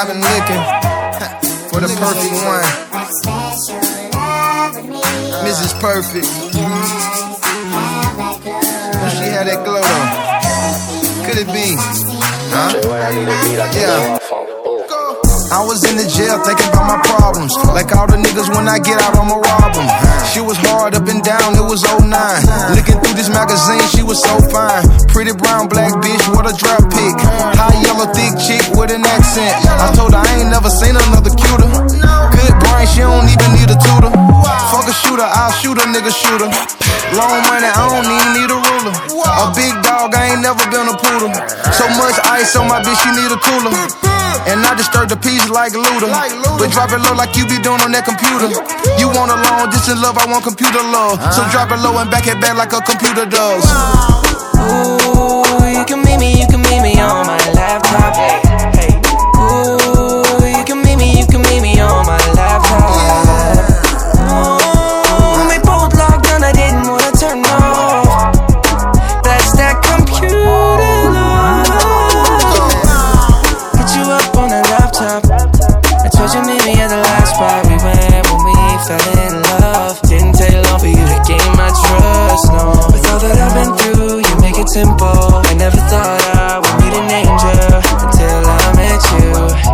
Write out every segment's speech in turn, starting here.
I've been looking for the perfect one. Mrs. Perfect. She had that glow though. Could it be? Huh? Yeah. I was in the jail thinking about my problems. Like all the niggas when I get out, I'ma rob them. She was hard up and down, it was 09. Looking through this magazine, she was so fine. Pretty brown black bitch, what a drop pick. High yellow thick chick with an accent. I told her I ain't never seen another cuter. Good brain, she don't even need a tutor. Fuck a shooter, I'll shoot a nigga shooter. Long money, I don't even need a ruler. A big dog, I ain't never been a poodle. So much ice on my bitch, she need a cooler. And I disturb the peace like Luda. But drop it low like you be doing on that computer. You want a long distance love, I want computer love. So drop it low and back it back like a computer does. Ooh, you can meet me on my laptop. Hey. Ooh, you can meet me on my laptop. Ooh, we both logged on, I didn't wanna turn off. That's that computer love. Hit you up on the laptop. I told you meet me at the last spot we went when we fell in love. Didn't take long for you to gain my trust, no. With all that I've been through, you make it simple. I never thought I would meet an angel until I met you.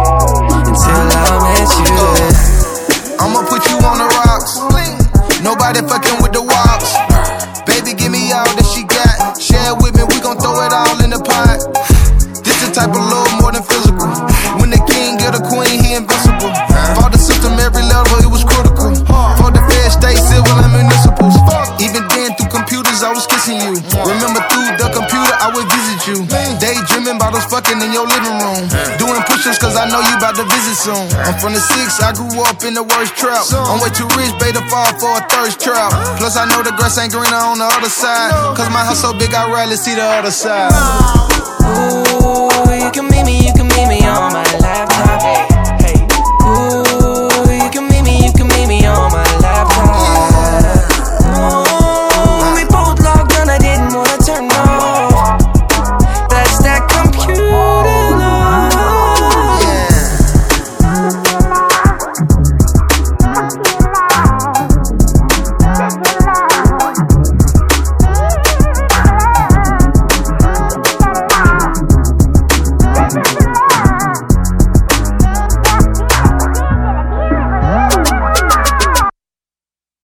I'ma put you on the rocks. Nobody fucking with the wops. Baby, give me all that she got. Share it with me, we gon' throw it all in the pot. This the type of love more than physical. When the king get a queen, he invincible. For the system, every level, it was critical. For the fair state, civil and municipals. Even then, through computers, I was kissing you. Remember, through the computer, I would visit you. Daydreaming about us fucking in your living room. Doing push-ups, cause I know you about to visit soon. I'm from the 6, I grew up in the worst trap. I'm way too rich, babe, to fall for a thirst trap. Plus, I know the grass ain't greener on the other side. Cause my house so big, I rarely see the other side. Ooh,